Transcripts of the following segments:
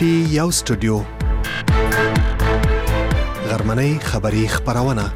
پی یو سټوډیو غرمنۍ خبری خبرونه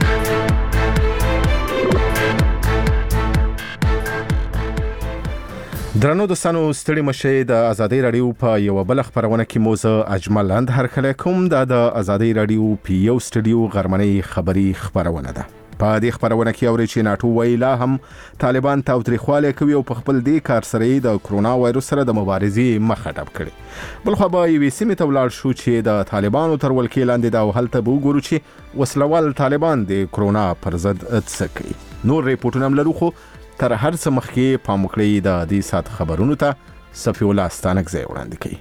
درنو دوستانو ستړي مشه د ازادي رادیو په یو بل خبرونه کې موزه اجمل اند هر کله کوم د ازادي رادیو پی یو سټوډیو غرمنۍ خبری خبرونه ده په دې خبرونه کې اوري چې ناتو ویلا هم طالبان تاوتریخواله کوي او په خپل دې کار سره د کرونا وایروس سره د مبارزې مخه ډب کړي بل خو به یې سیمه تولال شو چې د طالبانو تر ولکې لاندې دا هلته به وګورو چې وسلوال طالبان د کرونا پر ضد څه کوي نور ریپورتونه هم لرو خو تر هر څه مخکې پام وکړئ د دې سات خبرونو ته صفی الله ستانکزی وړاندې کوي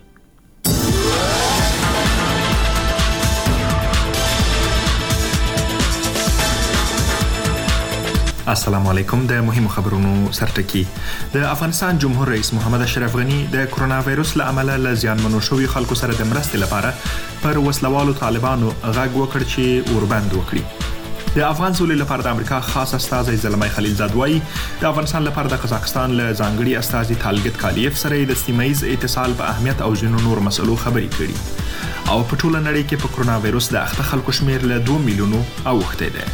السلام علیکم د مهمو خبرونو سرټکی د افغانستان جمهور رئیس محمد اشرف غنی د کرونا وایروس له امله له زیانمنو شوی خلکو سره د مرستې لپاره پر وسلوالو طالبانو غږ وکړ چې اوربند وکړي د افغان سولې لپاره د امریکا خاص استازی زلمای خلیلزاد وایي د افغانستان لپاره د قزاقستان له ځانګړي استازي طالګت کالیف سره د سیمایي اتصال په اهمیت او ځینو نور مسلو خبرې کړي او په ټوله نړۍ کې په کرونا وایروس د اخته خلکو شمیر له 2 میلیونو اوښتی دی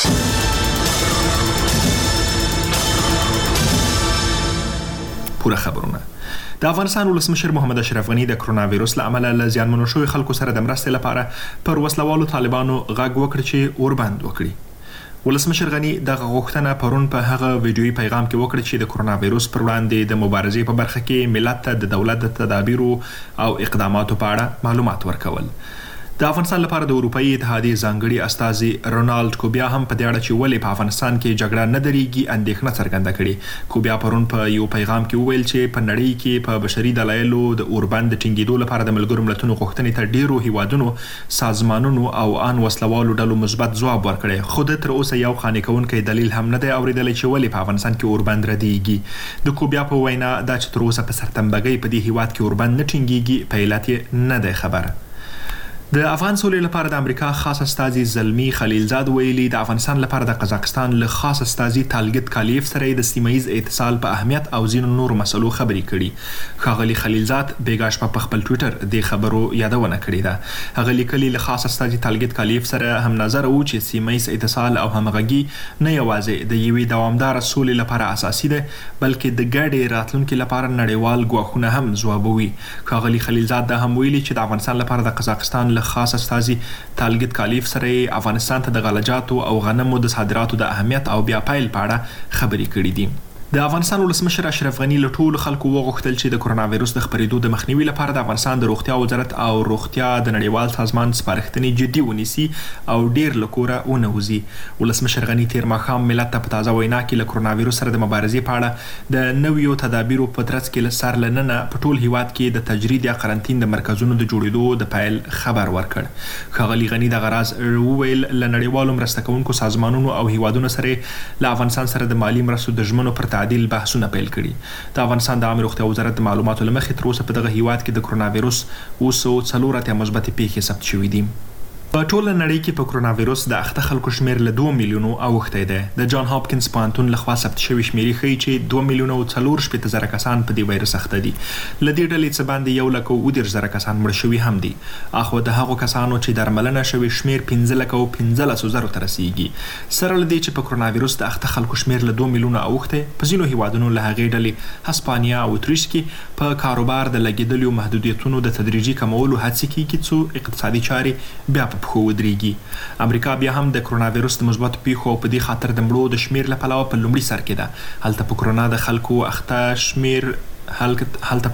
پوره خبرونه د افغانستان ولسمشر محمد اشرف غنی د کرونا وایروس له امله له زیانمنو شوی خلکو سره د مرستې لپاره پر وسلوالو طالبانو غږ وکړ چې اوربند وکړي ولسمشر غنی دغه غوښتنه پرون په هغه ویډیويي پیغام کې وکړه چې د کرونا وایروس پر وړاندې د مبارزې په برخه کې ملت ته د دولت د تدابیرو او اقداماتو په اړه معلومات ورکول د افغانستان لپاره د اروپאי اتحادیې ځانګړي استازي رونالد کوبیا هم په دې اړه چې ولې په افغانستان کې جګړه نه درېږي اندېښنه څرګنده کړې کوبیا پرون په یو پیغام کې وویل چې په نړۍ کې په بشري دلایلو د اوربند ټینګېدو لپاره د ملګرو ملتونو غوښتنې ته ډیرو هیوادونو سازمانونو او ان وسلوالو ډلو مثبت ځواب ورکړی خو تر اوسه یو قانع کوونکی دلیل هم نه دی اوریدلی چې ولې په افغانستان کې اوربند ردېږي د کوبیا په وینا دا چې تر اوسه په سرتنبګۍ په دې هیواد کې اوربند نه ټینګېږي په علت یې نه دی خبره د افغان سولې لپاره د امریکا خاص استازي زلمی خلیلزاد ویلي د افغانستان لپاره د قزاقستان له خاص استازي طالګت کالیف سره د سیمایي اتصال په اهمیت او ځینو نور مسلو خبرې کړي ښاغلي خلیلزاد بیګاش په خپل ټوئیټر د خبرو یادونه کړې ده هغه لیکلي له خاص استازي طالګت کالیف سره هم نظر او چې سیمایي اتصال او همغږي نه یوازې د یوې دوامدار سولې لپاره اساسي ده بلکې د ګډې راتلونکو لپاره نړیوال ګواښونه هم ځوابوي ښاغلي خلیلزاد دا هم ویلي چې د افغانستان لپاره د قزاقستان خاص استازي طالګت کالیف سره افغانستان ته د غلجاتو او غنمو د صادراتو د اهمیت او بیا پایل په اړه خبرې کړې دي د افغانستان ولسمشر اشرف غنی له ټولو خلکو وغوښتل چې د کرونا وایروس د خپرېدو د مخنیوي لپاره د افغانستان د روغتیا وزارت او روغتیا د نړیوال سازمان سپارښتنې جدي ونیسي او ډیر له کوره ونه وځي ولسمشر غنی تیر ماښام ملت ته په تازه وینا کې له کرونا وایروس سره د مبارزې په اړه د نویو تدابیرو په ترڅ کې له سر لننه په ټول هیواد کې د تجرید یا قرنطین د مرکزونو د جوړېدو د پیل خبر ورکړ ښاغلي غنی د غراز وویل له نړیوالو مرسته کوونکو سازمانونو او هیوادونو سره له افغانستان سره د مالی مرستو د ژمنو پر تعدیل بحثونه پیل کړي د افغانستان د عامه روغتیا وزارت د معلوماتو لمخې تر اوسه په دغه هیواد کې د کرونا وایروس 4 مثبت پیښې ثبت شوې دي په ټوله نړۍ کې په کرونا وایروس د اخته خلکو شمیر له 2 میلیونو اوښتی دی د جان هاپکینز پوهنتون لخوا ثبت شوی شمیرې ښیي چې 2 میلیونه او 4.4 کسان په دې وایروس اخته دي له دې ډلې څخه باندې 1,000 کسان مړ شوي هم دي اخو د هغو کسانو چې درملنه شوی شمیر 15,000 ته رسیږي سره له دې چې په کرونا وایروس د اخته خلکو شمیر له 2 میلیونه اوښتی په ځینو هیوادونو له هغې ډلې هسپانیا او اتریش کې په کاروبار د لګېدلو محدودیتونو د تدریجي کمولو هڅې کیږي څو اقتصادي چارې بیا په پښو ودرېږي امریکا بیا هم د کرونا وایروس د مثبتو پیښو په دې خاطر د مړو د شمیر له پلوه په لومړي سر کې ده هلته په کرونا د خلکو اخته شمیر نږدې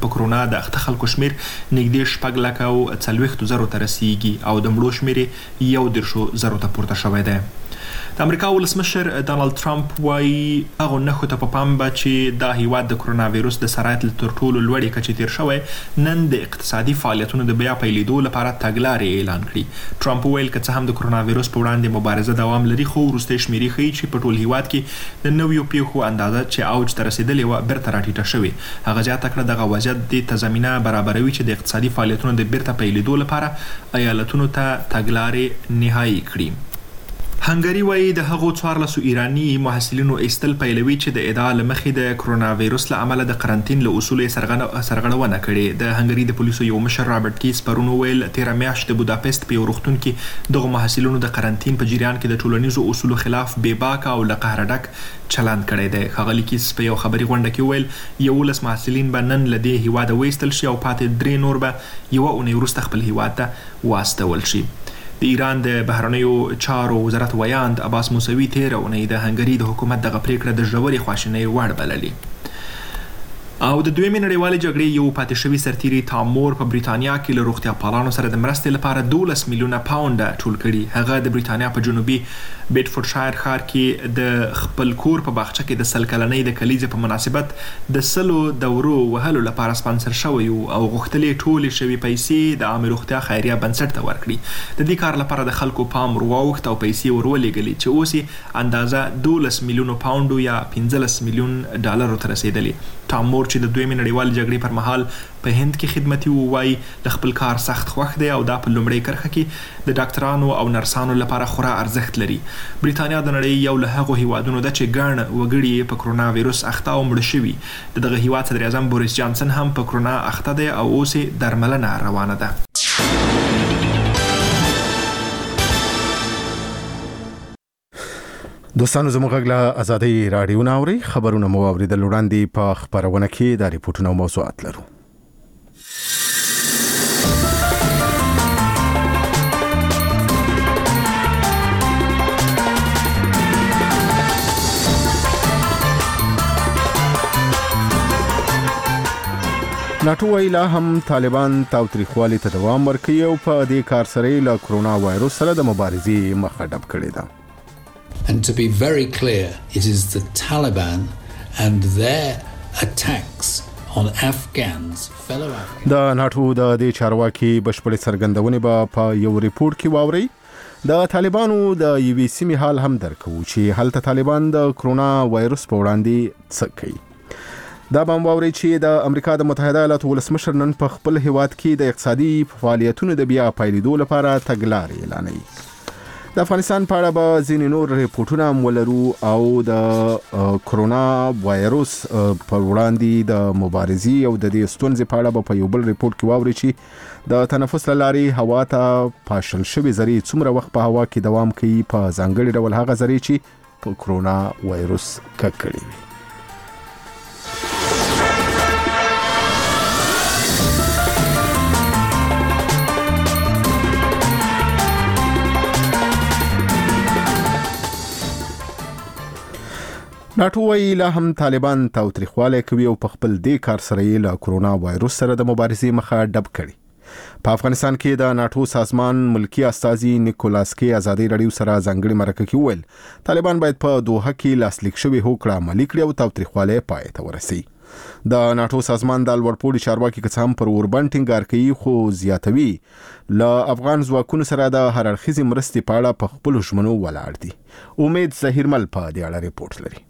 4,40,000 ته رسیږي او د مړو شمیر 11,000 ته پورته شوی دی د امریکا ولسمشر ډانلډ ټرمپ وايي هغه نښو ته په پام به چې دا هیواد د کرونا وایروس د سرایت له تر ټولو لوړې کچې تیر شوی نن د اقتصادي فعالیتونو د بیا پیلېدو لپاره تګلارې اعلان کړي ټرمپ وویل که څه هم د کرونا وایروس په وړاندې مبارزه دوام لري خو وروستۍ شمیرې ښیي چې په ټول هیواد کې د نویو پیښو اندازه چې اوج ته رسېدلې وه بیرته راټیټه شوې هغه زیاته کړه دغه وضعیت دې ته زمینه برابروي چې د اقتصادي فعالیتونو د بیرته پیلېدو لپاره ایالتونو ته تګلارې نهایي کړي هنګری وایي د هغو 14 ایرانی محصلینو ایستل پیلوي چې د ادعا لمخې د کرونا وایروس له امله د قرنټین له اصولو سرغړونه کړې. د هنګری د پولیسو یو مشر رابرټ کیس پرون ویل 13 میاشت د بوداپست په یو روغتون کې دغه محصلینو د قرنټین په جریان کې د ټولنیزو اصولو خلاف بېباکه او له قهره ډک چلند کړی دی. ښاغلي کیس په یو خبري غونډه کې ویل 11 محصلین به نن له دې هیواده وایستل شي او پاتې 3 نور به یوه اونۍ وروسته خپل هیواد ته واستول شي. د ایران د بهرنیو چارو وزارت ویاند عباس موسوي تېره اونۍ د هنګري د حکومت دغه پریکړه د ژورې خواشینۍ وړ بللې. او د دویمې نړیوالې جګړې یو پاتې شوي سرتیري تام مور په بریتانیا کې له روغتیا پالانو سره د مرستې لپاره 12 میلیونه پاونډه ټول کړي. هغه د بریتانیا په جنوبي بیډفورډشایر ښار کې د خپل کور په باغچه کې د 100 کلنۍ د کلیزې په مناسبت د 100 دورو وهلو لپاره سپانسر شوی او غوښتلې ټولې شوي پیسې د عامه روغتیا خیریه بنسټ ته ورکړي. د دې کار لپاره د خلکو پام ورواوښت او پیسې ورولېږلې چې اوس یې اندازه 12 میلیونو پاونډو یا 15 میلیون ډالرو ته رسېدلې. تام مور چې د دویمې نړیوالې جګړې پر مهال په هند کې خدمتي وایي د خپل کار سخت خوښ دی او دا په لومړۍ کرښه کې د ډاکټرانو او نرسانو لپاره خورا ارزښت لري. بریتانیا د نړۍ یو له هغو هیوادونو ده چې ګڼ وګړي په کرونا وایروس اخته او مړه شوي. دغه هیواد صدر اعظم بوریس جانسن هم په کرونا اخته دی او اوس درملنه روانه ده. دوستانو زموږ غږ له ازادۍ راډیو نه اورئ. خبرونه مو اورېدل. وړاندې په خپرونه کې د ریپورټونو او موضوعات لرو. ناټو وایي لا هم طالبان تاوتریخوالي ته دوام ورکوي او په دې کار سره له کرونا وایروس سره د مبارزې مخه ډب کړې ده. And to be very clear, it is the Taliban and their attacks on Afghans, fellow Afghans. د ناټو د دې چارواکي بشپړې څرګندونې به په یو ریپورت کې واورئ. د طالبانو د یوې سیمې حال هم درکو چې هلته طالبان د کرونا وایروس په وړاندې څه کوي. دا به واورئ چې د امریکا د متحده ایالاتو ولسمشر نن په خپل هیواد کې د اقتصادي فعالیتونو د بیا پیلېدو لپاره تګلارې اعلانوي. د افغانستان په اړه به ځینې نور ریپورټونه هم ولرو او د کرونا وایروس پر وړاندې د مبارزې او د دې ستونزې په اړه به په یو بل ریپورټ کې واورئ چې د تنفس له لارې هوا ته پاشل شوي ذرې څومره وخت په هوا کې دوام کوي، په ځانګړي ډول هغه ذرې چې په کرونا وایروس ککړې وي. ناټو وایي لا هم طالبان تاوتریخوالی کوي او په خپل دې کار سره یې له کرونا وایروس سره د مبارزې مخه ډب کړي. په افغانستان کې د ناټو سازمان ملکی استازي نیکولاس کې ازادي راډیو سره ځانګړي مرکه کې ویل طالبان باید په دوحه کې لاسلیک شوی هوکړه عملي کړي او تاوتریخوالی پای ته ورسوي. د ناټو سازمان د لوړپوړي چارواکي که څه هم پر اوربند ټینګار کوي خو زیاتوي له افغان ځواکونو سره د هر اړخیزې مرستې په اړه په خپلو ژمنو ولاړ دي. امید ظهیرمل په دې اړه ریپورټ لري.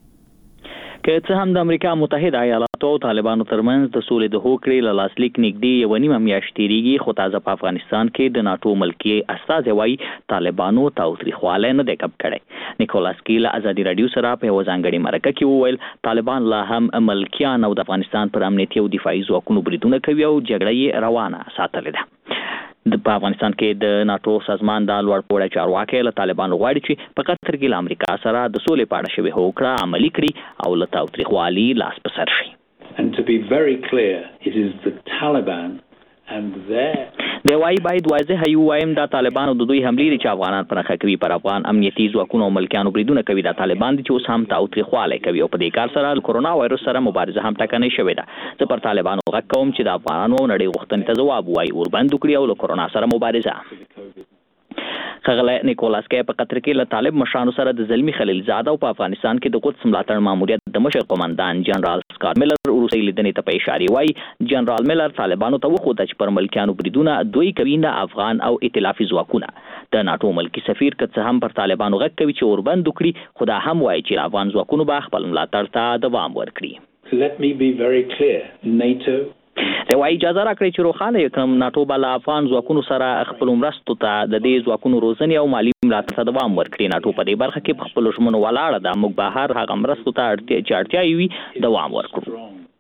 که څه هم د امریکا متحده ایالاتو او طالبانو ترمنځ د سولې د هوکړې له لاسلیک نږدې یوه نیمه میاشت تېرېږي، خو تازه په افغانستان کې د ناټو ملکي استازی وایي طالبانو تاوتریخوالی نه دی کم کړی. نیکولاس کی له ازادي راډیو سره په یوه ځانګړې مرکه کې وویل طالبان لا هم ملکیان او د افغانستان پر امنیتي او دفاعي ځواکونو بریدونه کوي او جګړه یې روانه ساتلې ده. په افغانستان کې د ناټو سازمان د لوړپوړي چارواکي له طالبانو غواړي چې په قطر کې له امریکا سره د سولې په اړه شوې هوکړه عملي کړي او له تاوتریخوالي لاس په سر شي. And to be very clear, it is the Taliban and their د وای باید واضح یو وایم دا طالبانو د دوی حملې دي چې افغانان پر خکوي پر افغان امنیتي ځواکونو او ملکیانو بریدونه کوي. دا طالبان دي چې اوس هم تاوتریخوالی کوي او په دې کار سره د کرونا وایروس سره مبارزه هم ټکنۍ شوې ده. زه پر طالبانو غږ کوم چې د افغانانو او نړۍ غوښتنې ته ځواب وایي، اوربند وکړي او له کرونا سره مبارزه. ښاغلی نیکولاس کی په قطر کې له طالب مشرانو سره د زلمي خلیلزاده او په افغانستان کې د قدس ملاتړ ماموریت د مشر قومندان جنرال سکار میلر وروستۍ لیدنې ته په اشارې وایي جنرال میلر طالبانو ته وښوده چې پر ملکیانو بریدونه دوی کوي نه افغان او ائتلافي ځواکونه. د ناټو ملکی سفیر که څه هم پر طالبانو غږ کوي چې اوربند وکړي، خو دا هم وایي چې افغان ځواکونو به خپل ملاتړ ته دوام ورکړي. Let me be very clear. NATO د وايي اجازه راکړي چې روخانه کړم ناتو بل افغان ځواکونو سره خپل مرستو ته د دې ځواکونو روزنې او مالی ملاتړ ته دوام ورکړي. ناتو په دې برخه کې خپل ژمنو ولاړه ده، موږ به هر هغه مرستو ته اړتیا وي دوام ورکړو.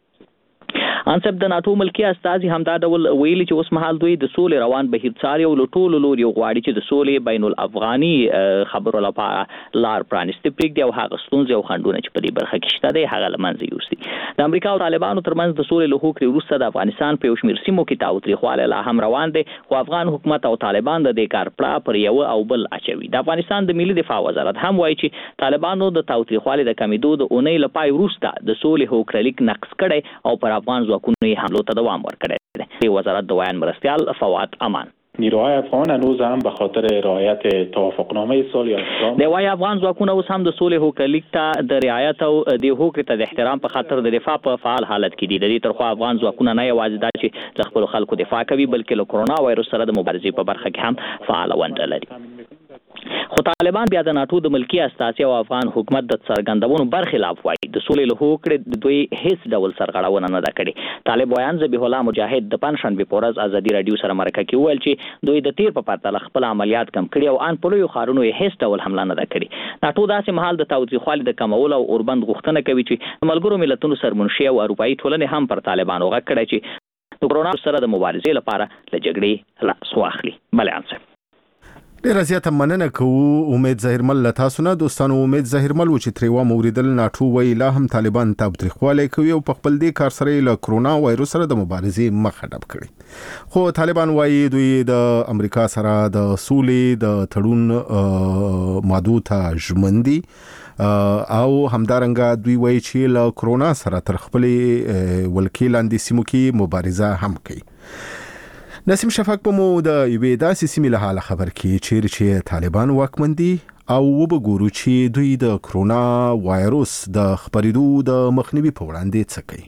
انصب د ناتو ملکی استازي همدا ډول ویلي چې اوس مهال دوی د سولې روان بهیر څاري او له ټولو لوري غواړي چې د سولې بین الافغاني خبرو لپاره لار پرانیستي پرېږدي او هغه ستونزې او خنډونه چې په دې برخه کې شته دی هغه له منځه یوسي. د امریکا او طالبانو ترمنځ د سولې له هوکړې وروسته د افغانستان په یو شمېر سیمو کې تاوتریخوالی لا هم روان دی، خو افغان حکومت او طالبان د دې کار پړه پر یو او بل اچوي. د افغانستان د ملي دفاع وزارت هم وایي چې طالبانو د تاوتریخوالي د کمیدو د اونۍ له پای وروسته د سولې هوکړه لیک نقض کړی او پر افغان ځواکونو حملو ته دوام ورکړی دی. وزارت د ویان مرستیال فواد امان نیروهای افغان هنوز هم به خاطر رعایت توافقنامه صلح اسلام د وای افغان ځواکونه اوس هم د سولې هوکړې لیک ته د رعایت او د هوکړې ته د احترام په خاطر د دفاع په فعال حالت کې دي. د دې ترخوا افغان ځواکونه نه یوازې دا چې د خپل خلکو دفاع کوي بلکې له کرونا وایرس سره د مبارزې په برخه کې هم فعال ونډه لري. خو طالبان بیا د ناتو د ملکی استازي او افغان حکومت د څرګندونو برخلاف وایي د سولې له هوکړې د دوی هیڅ ډول سرغړونه نه ده کړې. طالب ویان ذبیح الله مجاهد د پنځشنبې په ورځ ازادي رادیو سره مرکه کې وویل چې دوی د تیر په پرتله خپل عملیات کم کړي او ان په لویو ښارونو یې هیڅ ډول حمله نه ده کړې. ناتو داسې مهال د تاوتریخوالي د کمولو او اوربند غوښتنه کوي چې د ملګرو ملتونو سرمنشي او اروپایي ټولنې هم پر طالبانو غږ کړی چې د کرونا سره د مبارزې لپاره له جګړې لاس واخلي. بلیان صاحب ډیره زیاته مننه کوو. امید ظاهرمل له تاسو نه دوستانو. امید ظاهرمل و چې تریوا موریدل ناتو وی لا هم طالبان تاوتریخوالی کوي او په خپل دې کار سره له کرونا وایرس سره د مبارزې مخه ډب کړي. خو طالبان وایي دوی د امریکا سره د سولې د تړون مادو ته ژمن دي او همدارنګه دوی وایي چې له کرونا سره تر خپلې ولکې لاندې سیمو کې مبارزه هم کوي. نسیم شفق په مو د یوې داسې سیمې له حاله خبر کې چې طالبان واکمن دي او وبګورو چې دوی د کرونا وایرس د خپرېدو د مخنیوي په وړاندې څه کوي.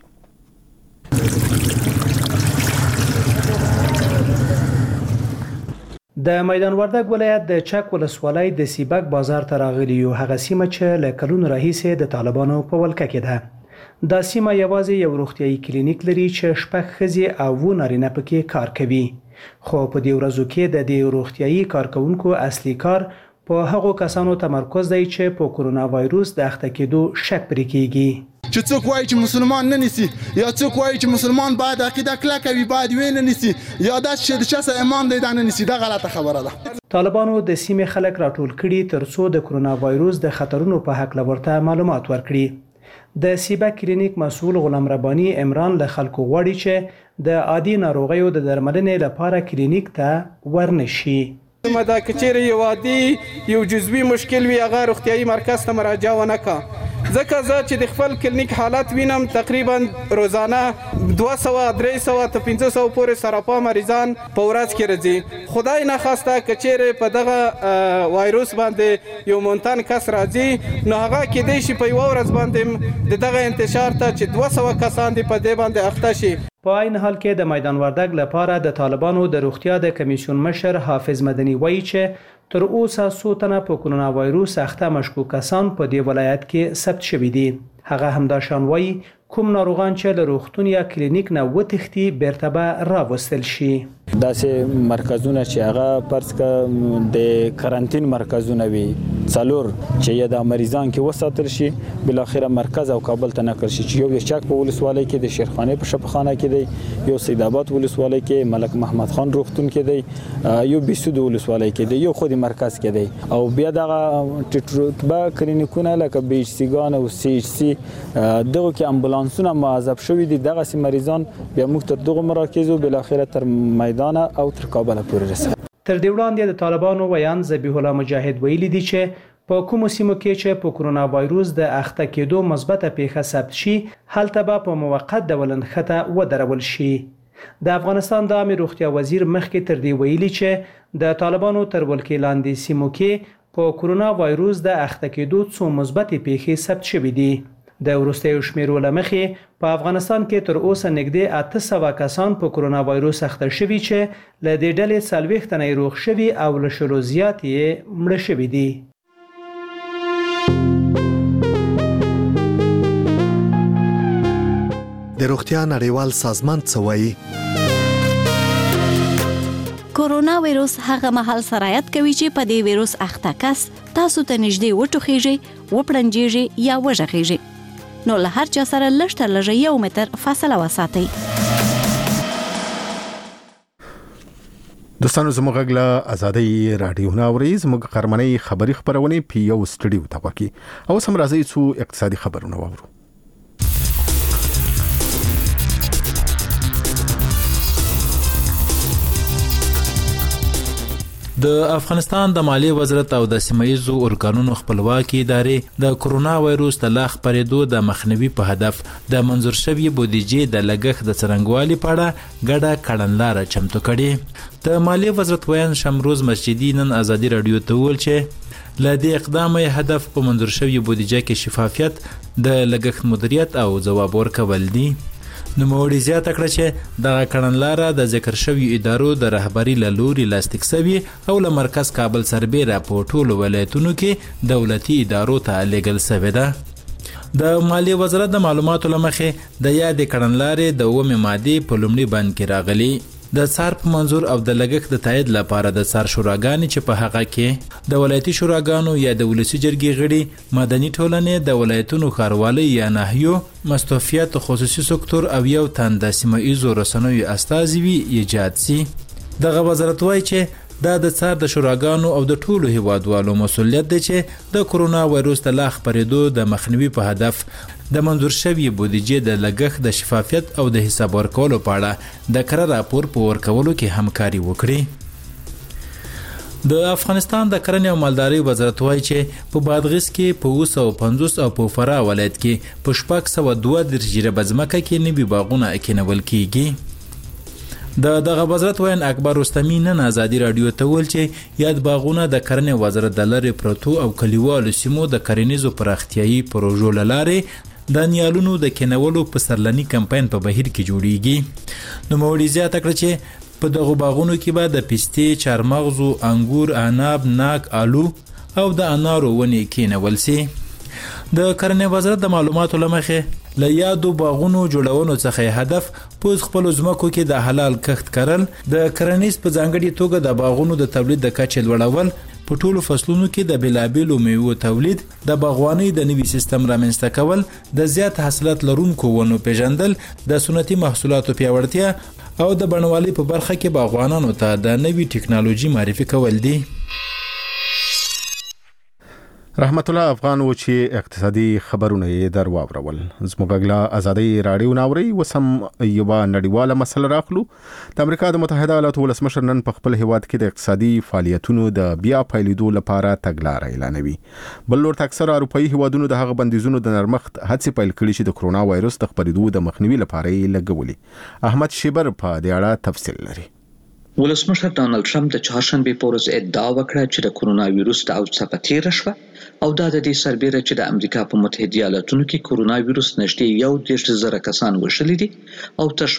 د میدان وردګ ولایت د چک ولسوالۍ د سیبک بازار ته راغلي یو هغه سیمه چې له کلونو راهیسې د طالبانو په ولکه کې ده. دا سیمه یوازې یو روغتیايي کلینیک لري چې شپږ ښځې او 7 نارینه پکې کار کوي. خو په دې ورځو کې د دې روغتیايي کارکونکو اصلي کار په هغو کسانو تمرکز دی چې په کرونا وایروس د اخته کېدو شک پرې کیږي. چې څوک وایي چې مسلمان نه نیسي یا څوک وایي چې مسلمان باید عقیده کلکه وي باید وینه نیسي یا دا چې د چا سره ایمان دی دا نه نیسي، دا غلطه خبره ده. طالبانو د سیمې خلک راټول کړي ترڅو د کرونا وایروس د خطرونو په حق ورته معلومات ورکړي. د سیبا کلینیک مسؤل غلام ربانی عمران له خلکو غواړي چې د عادي ناروغیو د درملنې لپاره کلینیک ته ورنشي. دا کچېره یو عادي یو جزوي مشکل وي هغه روغتیايي مرکز ته مراجعه ونه کا. ځکه زه چې د خپل کلینیک حالات وینم تقریبا روزانه 200 300 ته 500 پورې سرطان مریضان په ورځ کې راځي. خدای نه خواسته کچېره په دغه وایروس باندې یو مونتن کس راځي نو هغه کې دی چې په یو ورځ باندې دغه انتشار ته چې 200 کسان دی په دې باندې اخته شي. په عین حال کې د میدان وردګ لپاره د طالبانو د روغتیا د کمیسیون مشر حافظ مدني وایي چې تر اوسه 100 تنه په کرونا وایروس اخته مشکوک کسان په دې ولایت کې ثبت شوي دي. هغه همدا شان وایي کوم ناروغان چې له روغتون یا کلینیک نه وتښتي بیرته به راوستل شي. داسې مرکزونه چې هغه پرس ک د کارانتین مرکزونه وي څلور چې یا د مریضان کې وساتل شي بل اخره مرکز او کابل ته نقل شي. چې یو د چک په ولسوالۍ کې د شیرخانه په شفاخانه کې دی، یو سید آباد ولسوالۍ کې ملک محمد خان روغتون کې دی، یو بیسود ولسوالۍ کې دی، یو خودي مرکز کې دی او بیا دغه ټټرتبه کلینیکونه لکه بي ایچ سی ګان او سی ایچ سی دغه کې امبولانسونه معذب شوي دي. دغه سي مریضان بیا موږ تر دغه مراکزو بل اخره تر میدان او تر کابل پورې رسېږي. تر دې وړاندې د طالبانو ویان ذبیح الله مجاهد ویلي دي چې په کومو سیمو کې چې په کرونا وایروس د اخته کېدو مثبته پیښه ثبت شي هلته به په موقت ډول نښته ودرول شي. د افغانستان د عامه روغتیا وزیر مخکې تر دې ویلي چې د طالبانو تر ولکې لاندې سیمو کې په کرونا وایروس د اخته کېدو څو مثبتې پیښې ثبت شوي دي. د وروستیو شمیرو له مخې په افغانستان کې تر اوسه نږدې 800 کسان په کرونا وایروس اخته شوي چې له دې ډلې 40 تنه روغ شوي او له شلو زیات یې مړه شوي دي. د روغتیا نړیوال سازمان څه وایي؟ کورونا وایروس هغه مهال سرایت کوي چې په دې وایروس اخته کس تاسو ته نږدې وټوخیږي، وپړنجیږي یا وژغیږي. نو له هر چا سره لږ تر لږه 1 متر فاصله وساتئ. دوستانو زموږ غږ له آزادۍ راډیو ناوري زموږ غرمنۍ خبري خبرونه په یو سټډیو ته وکي او سم راځي څو اقتصادي خبرونه واورو. د افغانستان د مالیې وزارت او د سیمه‌ییزو ارګانونو خپلواکي ادارې د کرونا وایروس د لا خپرېدو د مخنیوي په هدف د منظور شوی بودیجې د لګښت د څرنګوالي په اړه ګډه کړنلاره چمتو کړې. د مالیې وزارت ویان شمروز مسجدي نن آزادي رادیو ته وویل چې له دې اقدامه هدف په منظور شوی بودیجه کې شفافیت، د لګښت مدیریت او ځواب ورکول دي. نوموړي زیاته کړه چې دغه کړنلاره د ذکر شویو ادارو د رهبري له لوري لاسلیک شوې او له مرکز کابل سربیره په ټولو ولایتونو کې دولتي ادارو ته لیږل شوې ده. د مالیې وزارت د معلوماتو له مخې د یادې کړنلارې د 9 مادې په لومړي بند کې راغلي. د څار په منظور او د لګښت د تایید لپاره د څار شوراګانې چې په هغه کې د ولایتي شوراګانو یا د ولسي جرګې غړي، مدني ټولنې، د ولایتونو ښاروالۍ یا ناحیو، مستوفیت خصوصي سکتور او یو تن د سیمه‌ییزو رسنیو استازي وي ایجاد سي. دغه وزارت وایي چې دا د څار د شوراګانو او د ټولو هیوادوالو مسؤلیت دی چې د کرونا وایروس د لا خپرېدو د مخنیوي په هدف د منظور شوی بودیجې د لګښت د شفافیت او د حساب ورکولو په اړه د کره راپور په ورکولو کې همکاري وکړي. د افغانستان د کرنې او مالدارۍ وزارت وایي چې په بادغیس کې په 250 او په فراه ولایت کې په 602 جریبه ځمکه کې نوي باغونه کېنول کیږي. دغه وزارت ویان اکبر رستمی نن آزادي رادیو ته ویل چې یاد باغونه د کرنې وزارت د لارې پروتو او کلیوالو سیمو د کرنیزو پراختیایي پروژو له لارې د نیالونو د کېنولو په سرلني کمپاین په بهیر کې جوړیږي. نوموړي زیاته کړه چې په دغو باغونو کې به د پستې، چارمغزو، انګور، عناب، ناک، آلو او د انارو ونې کېنول سي. د کرنې وزارت د معلوماتو له مخې له یادو باغونو جوړونو څخه هدف په خپلو ځمکو کې د حلال کښت کرل، د کرنیز په ځانګړي توګه د باغونو د تولید د کچې لوړول، په ټولو فصلونو کې د بېلابېلو میوو تولید، د باغوانۍ د نوي سیستم رامنځته کول، د زیات حاصلات لرونکو ونو پیژندل، د سنتي محصولاتو پیاوړتیا او د بڼوالۍ په برخه کې باغوانانو ته د نوي ټکنالوژي معرفي کول دي. رحمت الله افغان و چې اقتصادي خبرونه یې در واورول. زموږ غږ له آزادۍ راډیو ناوري وسم یوه نړیواله مسله راخلو. د امریکا د متحده ایالاتو ولسمشر نن په خپل هیواد کې د اقتصادي فعالیتونو د بیا پیلېدو لپاره تګلاره اعلانوي. بل لور اکثره اروپایي هیوادونو د هغه بندیزونو د نرمښت هڅې پیل کړي چې د کرونا وایروس د خپرېدو د مخنیوي لپاره یې لګولي. احمد شیبر په دې اړه تفصیل لري. ولسمشر ډانلډ ټرمپ د چهارشنبه په ورځ ادعا وکړه چې د کرونا وایروس د اوج څخه تېره شوه او دا د دې سربېره چې د امریکا په متحده ایالاتونو کې کرونا وایروس نږدې 1.0 کسان وژلي دي او تر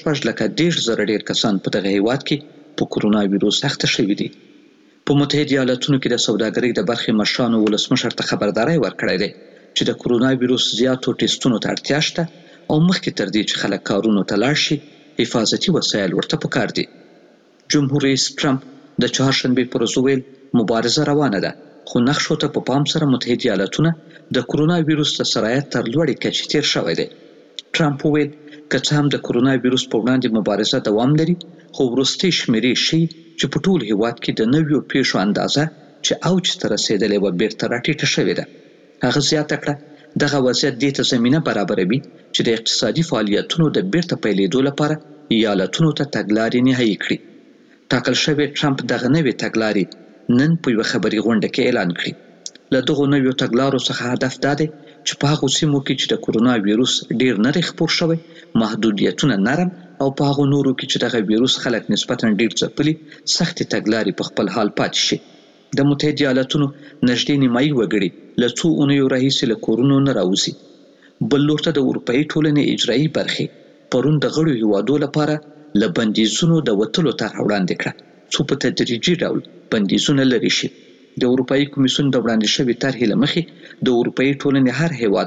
6.1 ډېر کسان په دغه هیواد کې په کرونا وایروس اخته شوي دي. په متحده ایالاتونو کې د سوداګرۍ د برخې مشرانو ولسمشر ته خبرداری ورکړی دی چې د کرونا وایروس زیاتو ټیسټونو ته اړتیا شته او مخکې تر دې چې خلک کارونو ته لاړ شي حفاظتي وسایل ورته پکار دي. جمهور رئیس ټرمپ د چهارشنبه پر ورځ ویل مبارزه روانه ده، خو نقشو ته په پام سره متحده ایالاتونه د کرونا وایروس د سرایت تر لوړې کچې تیر شوی دی. ټرمپ ویل که څه هم د کرونا وایروس په وړاندې مبارزه دوام لري، خو وروستۍ شمیرې ښیي چې په ټول هیواد کې د نویو پیښو اندازه چې اوج ته رسېدلې وه بیرته راټیټه شوې ده. هغه زیاته کړه دغه وضعیت دې ته زمینه برابروي چې د اقتصادي فعالیتونو د بیرته پیلېدو لپاره ایالتونو ته تګلارې نهایي کړي. ټاکل شوی ټرمپ دغه نوې تګلارې نن په یوه خبري غونډه کې اعلان کړي. له دغو نویو تګلارو څخه هدف دا دی چې په هغو سیمو کې چې د کرونا وایروس ډېر نری خپور شوی محدودیتونه نرم او په هغو نورو کې چې دغه وایروس خلک نسبتا ډېر ځپلي سختې تګلارې په خپل حال پاتې شي. د متحده ایالاتونو نږدې نیمایي وګړي له څو اونیو راهیسې له کورونو نه راوځي. بل لور ته د اروپایي ټولنې اجرایي برخې پرون د غړو هیوادو لپاره له بندیزونو د وتلو طرحه وړاندې کړه څو په تدریجي ډول بندیزونه لرې شي. د اروپایي کمیسیون د وړاندې شوې طرحې له مخې د اروپایي ټولنې هر هیواد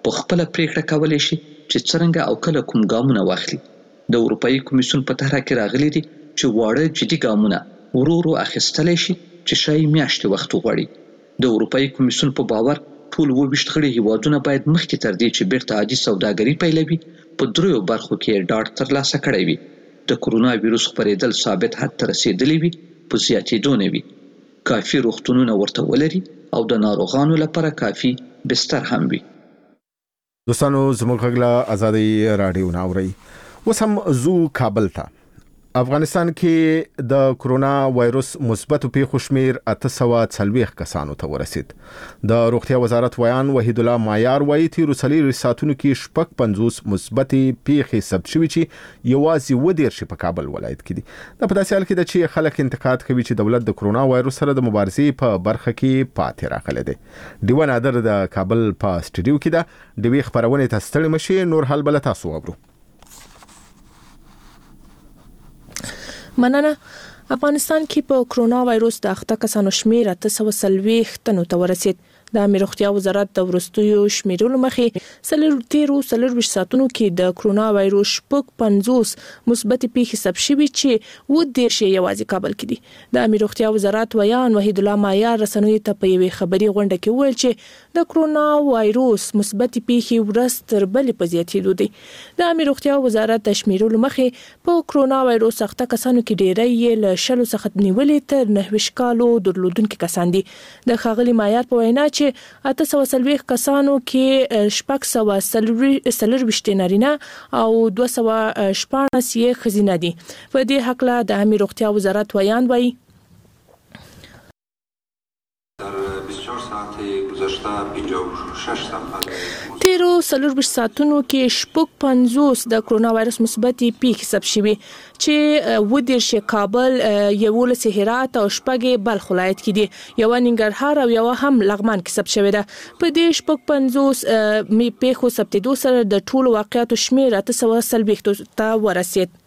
په خپله پریکړه کولی شي چې څرنګه او کله کوم ګامونه واخلي. د اروپایي کمیسیون په طرحه کې راغلي دي چې واړه جدي ګامونه ورو ورو اخیستلی شي چې شاید میاشتې وخت وغواړي. د اروپایي کمیسیون په باور ټول 28 غړي هیوادونه باید مخکې تر دې چې بیرته عادي سوداګري پیلوي په 3 برخو کې ډاډ ترلاسه کړی وي. د کرونا ویروس خپرېدل ثابت حد ته رسېدلی وي، په زیاتېدو نه وي، کافي روغتونونه ورته ولري او د ناروغانو لپاره کافي بستر هم وي. دوستانو زموږ غږ له ازادي راډیو نه اورئ. اوس هم زو کابل ته. افغانستان کې د کرونا وایروس مثبت پیښو شمیر 840 کسانو ته ورسید. د روغتیا وزارت ویان وحید الله معیار وایي تیرو 4 ساعتونو کې 50 مثبت پیښې ثبت شوې چې یوازې 12 په کابل ولایت کې دي. د په داسې حال کې چې خلک انتقاد کوي چې دولت د کرونا وایروس سره د مبارزې په برخه کې پاتې راغلی دی. ډیوه نادر د کابل په سټډیو کې ده. ډیوې خبرونه ته ستړي مشي، نور حال بل تاسو وګورئ. مننه. افغانستان کې په کرونا وایروس د اخته کسانو شمیر 840 تنو ته ورسید. د امیر روغتیا وزارت د ورستیو شمیرولو مخې 40 ساعتونو کې د کرونا وایروس 50 مثبت پیښې ثبت شوې چې 10 یوازې کابل کې دي. د امیر روغتیا وزارت ویان وحید الله معیار رسنوي ته په یوې خبري غونډه کې وویل چې د کرونا وایروس مثبت پیښې ورځ تر بلې په زیاتېدو دي. د امیر روغتیا وزارت د شمیرولو مخې په کرونا وایروس اخته کسانو کې ډېری یې له 10 څخه نیولې تر 9 کالو درلودونکو کسان دي. د ښاغلي معیار په وینا چې 840 کسانو کې 640 نارینه او 214 یې ښځینه دي. په دې حق له د امیر روغتیا وزارت ویان وایي تیرو 40 ساعتونو کې 50 د کرونا وایرس مثبت پیښې ثبت شوې چې 10 کابل، 11 هرات او 6 بلخ ولایت کې دي. یو ننګرهار او یو هم لغمان کې ثبت شوې ده. په دې 50 پیښو ثبتېدو سره د ټولو واقعاتو شمیر 840 ته ورسید.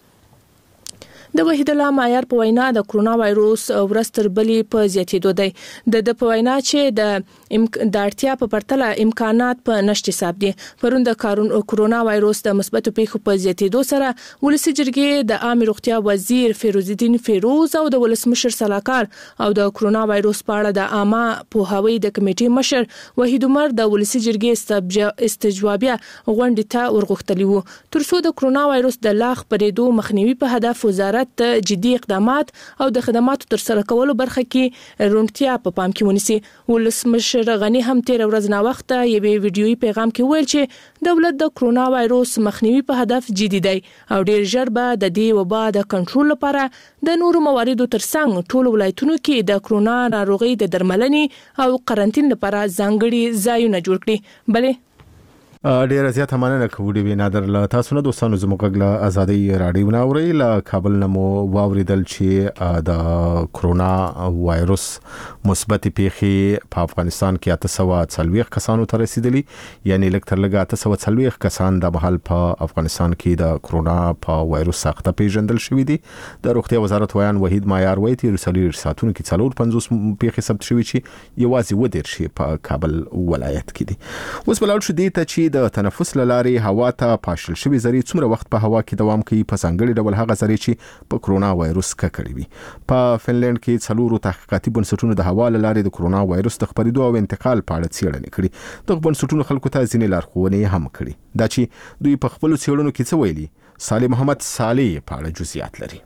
د وحید الله معیار په وینا د کرونا وایروس ورځ تر بلې په زیاتېدو دی. د په وینا چې د اړتیا په پرتله امکانات په نشت حساب دي. پرون د کرونا وایروس د مثبت پیښو په زیاتېدو سره ولسی جرګې د عامه روغتیا وزیر فیروز الدین فیروز او د ولسمشر صلاحکار او د کرونا وایروس په اړه د عامه پوهاوی د کمیټې مشر وحید عمر د ولسی جرګې استجوابیه غونډې ته ورغښتلی وو ترڅو د کرونا وایروس د لا خپرېدو مخنیوي په هدف وزارت ته جدي اقدامات او د خدماتو تر سره کولو برخه کې روڼتیا په پام کې ونیسي. ولسمشر غنی هم تیر ورځ نا وخت یوې ویډیويي پیغام کې ویل چې دولت د کرونا وایروس مخنیوي په هدف جدي دی او ډیر ژر به د دې وبا د کنټرول لپاره د نورو مواردو ترڅنګ ټول ولایتونو کې د کرونا ناروغي د درملنې او قرنټین لپاره ځانګړي ځایونه جوړ کړي. بلې ډیر زیات مننه کوو ډیوې نادر. له تاسو نه دوستانو زموږ غږ ازادي راډیو نه اورئ. له کابل نه مو واوریدل چې د کرونا وایروس مثبت پیښې په افغانستان کې 840 کسانو ته رسیدلي، یعنی لږ تر لږه 840 کسان د بهال په افغانستان کې د کرونا په وایروس سخته پیژندل شوي دي. د روغتیا وزارت ویان وحید معیار وایي تیر 4 ساعتونو کې 450 پیښې ثبت شوي چې یوازې 10 په کابل ولایت کې دي. اوس بلال شو دي ته چې د تنفس لارې هوا ته پاشل شوی ذرې څومره وخت په هوا کې دوام کوي، په ځانګړي ډول هغه ذرې چې په کرونا وایروس ککړې وي. په فنلند کې 4 تحقیقاتي بنسټونو د هوا لارې د کرونا وایروس د خپرېدو او انتقال په اړه څېړنې کړې. دغه بنسټونو خلکو ته ځینې لارښوونې هم کړې. دا چې دوی په خپل څېړنو کې څه ویلي، صالح محمد صالح په اړه جزئیات لري.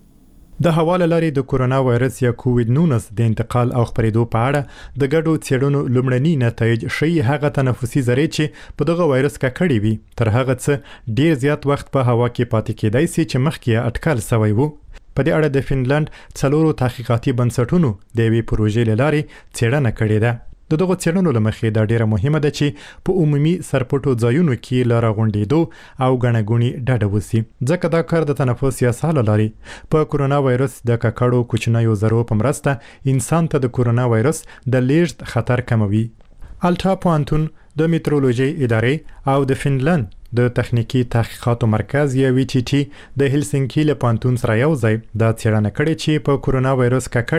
د هوا لارې د کرونا وایرس یا کووډ-19 د انتقال او خپرېدو په اړه د ګډو څېړنو لومړني نتایج ښیي هغه تنفسي ذرې چې په دغه وایرس ککړې وي تر هغه څه ډیر زیات وخت په هوا کې پاتې کېدای شي چې مخکې اټکل شوی وو. په دې اړه د فنلند 4 تحقیقاتي بنسټونو د یوې پروژې له لارې څېړنه کړې ده. د دغه څېړنو لمخې دا ډیره مهمه ده چې په عمومي سرپټو ځایونو کې لاره غونډېدو او غڼهګونی ډډه وسی، ځکه دا کار د تنفس یا ساه لري. په کرونا وایرس د ککړو کوچنیو ذرو په مرسته انسان ته د کرونا وایرس د لیږد خطر کموي. الټا پوهنتون د میټرولوژي ادارې او د فنلند د تخنیکی تحقیقاتو مرکز یا VTT د هلسنکی له پوهنتون سره یو ځای دا څېړنه کړې چې په کرونا وایرس ککړې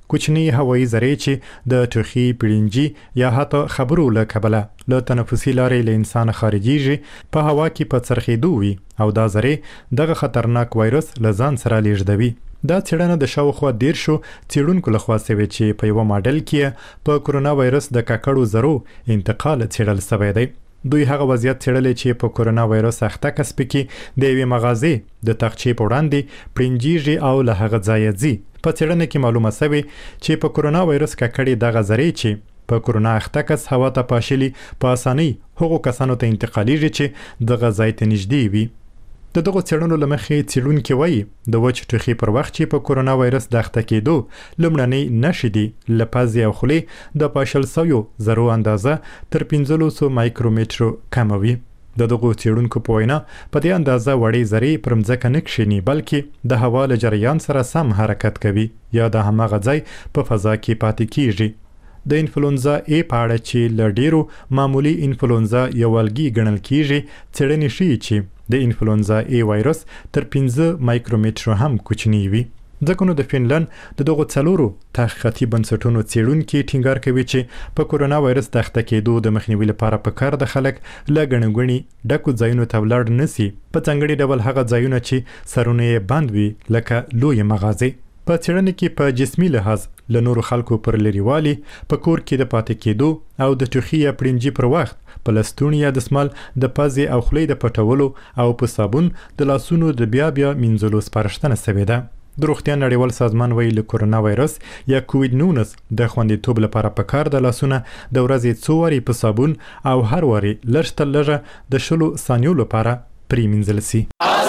کوچني هوایي ذرې چې د ټوخي پیړنجي یا حتی خبرو له کبله له تنفسي لارې له انسان خارجيږي په هوا کې په څرخېدو وي او دا ذرې دغه خطرناک وایرس له ځان سره لیږدوي. دا څېړنه د شاوخوا 10 څېړونکو لخوا شوې چې په یو ماډل کې په کرونا وایرس د ککړو ذرو انتقال څېړل شوی دی. دوی هغه وضعیت څېړلې چې په کرونا وایرس اخته کس پکې د یوې مغازې د تاخچې په وړاندې پرنجيږي او له هغه ځایه ځي. په څېړنه کې معلومه شوې چې په کرونا وایرس ککړې دغه ذرې چې په کرونا اخته کس هوا ته پاشلي په اسانۍ هغو کسانو ته انتقالېږي چې دغه ځای ته نږدې وي. د دغه څېړنو له مخې څېړونکي وایي د وچ ټوخي پر وخت چې په کرونا وایرس د اخته کېدو لومړنۍ نښې دي له پزې او خولې د پاشل شویو ذرو اندازه تر 500 مایکرومترو کمه وي. د دغو څېړونکو په وینا په دې اندازه وړې ذرې پر مځکه نه کښېني بلکې د هوا له جریان سره سم حرکت کوي یا د هماغه ځای په فضا کې پاتې کیږي. د انفلونزا ای په اړه چې له ډیرو معمولی انفلونزا یو الګي ګڼل کیږي څېړنې ښیي چې د انفلونزا ای وایرس تر 15 مایکرومتر هم کوچنی وي. ځکه نو د فنلند د دغو څلورو تحقیقاتي بنسټونو څېړونکي ټینګار کوي چې په کرونا وایرس د اخته کېدو د مخنیوي لپاره پکار د خلک له ګڼې ګوڼې ډکو ځایونو ته ولاړ نسی په ځانګړي ډول هغه ځایونه چې سرونه یې بند وي لکه لویې مغازې. په څېړنه کې په جسمي لحاظ له نورو خلکو پر لرېوالي په کور کې د پاتې کېدو او د ټوخي یا پرنجي پر وخت په لستوڼي یا دسمال د پزې او خولې د پټولو او په صابون د لاسونو د بیا مینځلو سپارښتنه شوې ده. د روغتیا نړیوال سازمان وایي له کرونا وایرس یا کووډ-19 د خوندیتوب لپاره پکار د لاسونه د ورځې 2 وارې په صابون او هر وارې لږ تر لږه د 10 ثانیو لپاره پریمنځل شي.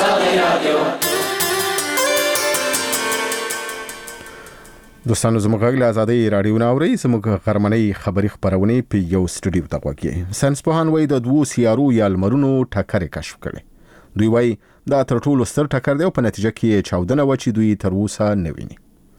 دوستانو زموږ غږ له آزادۍ راډیو نه اورئ. زموږ غرمنۍ خبري خپرونې په یو سټوډیو ته غوږی. ساینسپوهان وایي د 2 سیارو یا لمرونو ټکرې کشف کړي. دوی وایي دا تر ټولو ستر ټکر دی او په نتیجه کې چاودنه و چې دوی تر اوسه نه ویني.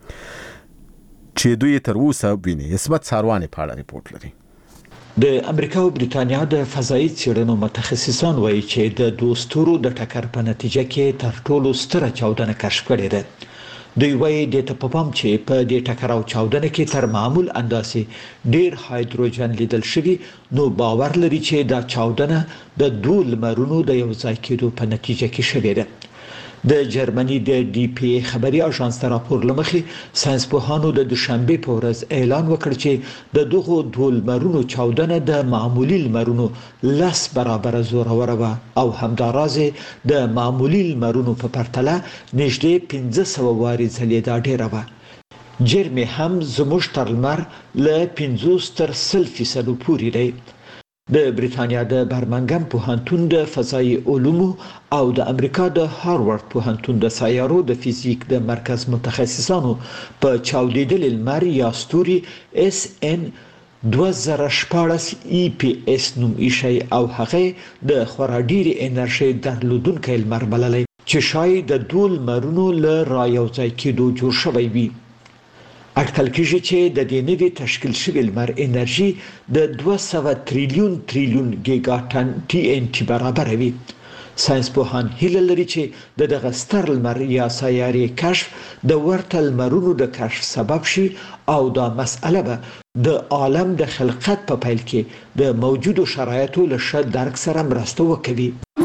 اسمت ساروانې په اړه ریپورت لري. د امریکا او بریتانیا د فضایي څېړنو متخصصان وایي چې د 2 ستورو د ټکر په نتیجه کې تر ټولو ستره چاودنه کشف کړې ده. دوی وایي د ته په پام چې په دې ټکر او چاودنه کې تر معمول اندازې ډیر هایدروجن لیدل شوی نو باور لري چې دا چاودنه د 2 لمرونو د یو ځای کېدو په نتیجه کې شوې ده. د جرمني د ډي پی ای خبري اژانس ته راپور لمخې ساينسپوهانو د دوشنبه په ورځ اعلان وکړ چې د دغو 2 لمرونو چاودنه د معمولی لمرونو 10 برابر زوره و او همدارازه د معمولی لمرونو په پرتله نږدې 1500 واري ځلېدا ډیره و. جرمي هم زموږ تر لمر له 50 تر 100% پورې دی. د بریتانیا د برمنګم پوهنتون د فضایي علومو او د امریکا د هاروارد پوهنتون د سیارو د فزیک د مرکز متخصصانو په چاودیدل لمر یا ستوري SN 2014 EPS نوم ایښی او هغه د خورا ډیرې انرژي درلودونکی لمر بللی چې شاید د 2 لمرونو له رايوځای کېدو جوړ شوی وي. اټکل کېږي چې د دې نوي تشکیل شوی لمر انرژي د 200 تریلیون ګیګا ټن TNT برابر وي. ساينسپوهان هیله لري چې دغه ستر لمر یا سیارې کشف د ورته لمرونو د کشف سبب شي او دا مسئله به د عالم د خلقت په پیل کې د موجودو شرایطو له ښه درک سره مرسته وکوي.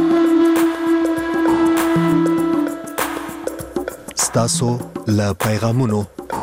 ستاسو له پیغامونو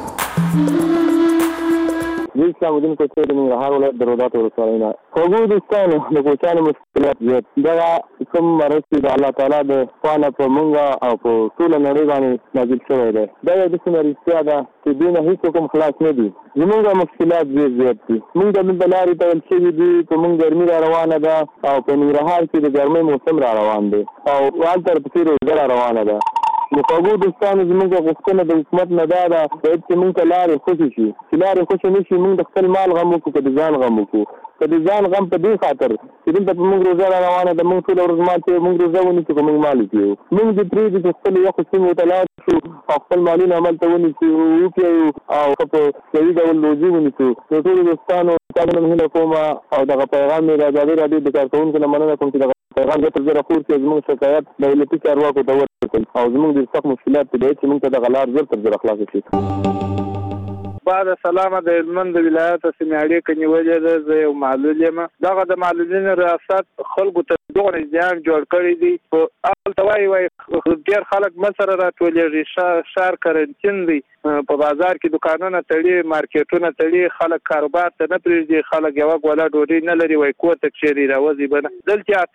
اسلام الدین کوچي د ننګرهار ولایت د روداتو ولسوالۍ نه. خوږو دوستانو د کوچیانو مشکلات زیات دغه کوم مرض چې د الله تعالی د خوا نه په موږ او په ټوله نړۍ باندې نازل شوی دی دا یو داسې رښتیا ده چې دوی نه هېڅ کوم خلاص نه دي. زموږ مشکلات ډېر زیات دي. موږ د دلته لارې ته ویل شوي دي په موږ ګرمي را روانه ده او په ننګرهار کې د ګرمۍ موسم را روان دی او هلته ورپسې روژه را روانه ده. د خوږو دوستانو زموږ غوښتنه د حکومت نه دا ده باید چې موږ ته لارې خوشې شي چې لارې خوشې نه شي موږ د خپل مال غم وکړو که د ځان غم وکړو که د ځان غم په دې خاطر چې دلته په موږ روژه را روانه ده موږ ټوله ورځ مال کوو موږ روژه ونیسو که موږ مال وکړو موږ دې پرېږدو چې خپلو یخو سیمو ته لاړ شو او خپل مالونه هملته ونیسو وکړو او ښه په صحیح ډول روژې ونیسو. نو ټولو دوستانو تاسو نه هیله کوم او دغه پیغام مې د ازادۍ راډیو د کارکوونکو نه مننه کوم چې دغه پیغام زه زر خور چې زموږ شکایت د دولتي چارواکو ته ورکړل او زموږ د سخت مشکلات په دی چې موږ ته دغه لار زر تر زر خلاص شي. بعد سلامه د هلمند ولایت سیمه کې نیولې ده. زه یو معلول یم. دغه د معلولین ریاست خلکو ته دوه ځان جوړ کړی دي. په اول توای ډېر خلک مسره راټولېږي. شهر کرنټین دی. په بازار کې دکانونه تړي، مارکیټونه تړي، خلک کاروبار ته نه پرېږدي. خلک یو غولا ډوډۍ نه لري، وای کوته چیرې راوځي بنه. دلته